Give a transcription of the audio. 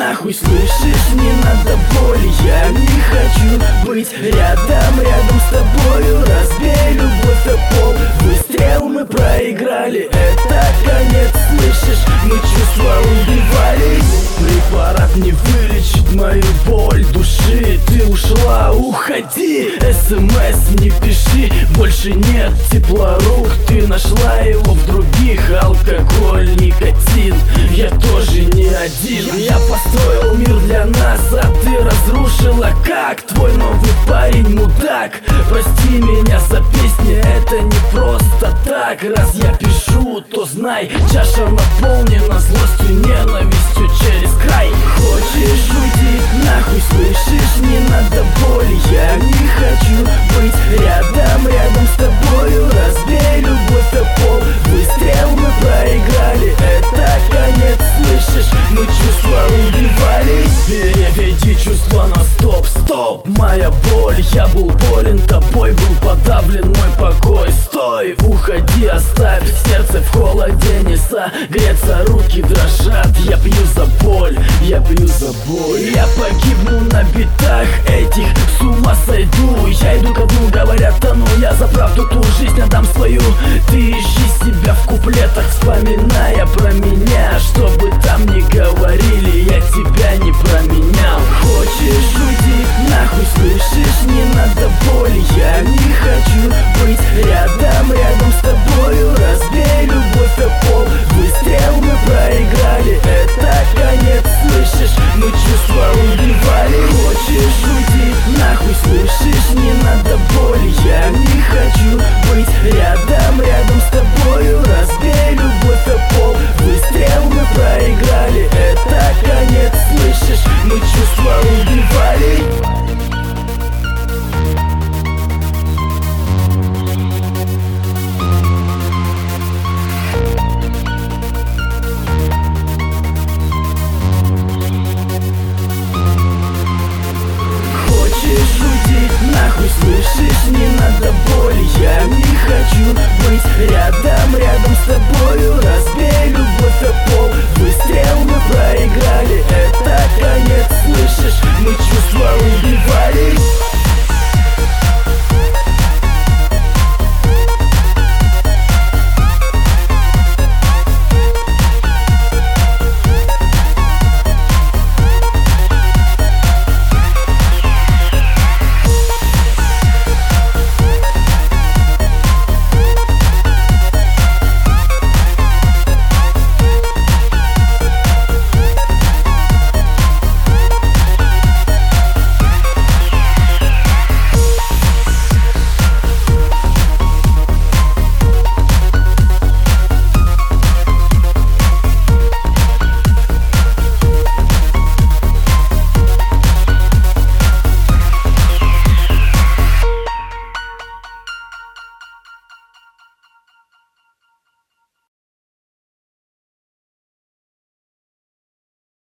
нахуй, слышишь, не надо боли. Я не хочу быть рядом с тобою. Разбей любовь о пол, выстрел, мы проиграли. Это конец, слышишь, мы чувства убивали. Препарат не вылечит мою боль души. Ты ушла, уходи, СМС не пиши. Больше нет тепла рук, ты нашла его в других. Алкоголь, никотин, я тоже не один. Я построил мир для нас, а ты разрушила. Как твой новый парень мудак. Прости меня за песни, это не просто так. Раз я пишу, то знай, чаша наполнена злостью, ненавистью через край. Хочешь уйти нахуй, слышишь, не надо боли. Я не хочу быть рядом с тобою. Разбей любовь о пол, выстрел, мы проиграли. Это конец, слышишь, мы чувства убивали. Переведи чувства на стоп, стоп. Моя боль, я был болен тобой, был подавлен мой покой. Стой, уходи, оставь сердце в холоде, не согреться, руки дрожат. Я пью за боль, я пью за боль. Я погибну на битах этих, с ума сойду. Я иду ко дну, говорят, тону. Я за правду ту жизнь отдам свою. Ты ищи себя в куплетах, вспоминая про меня, что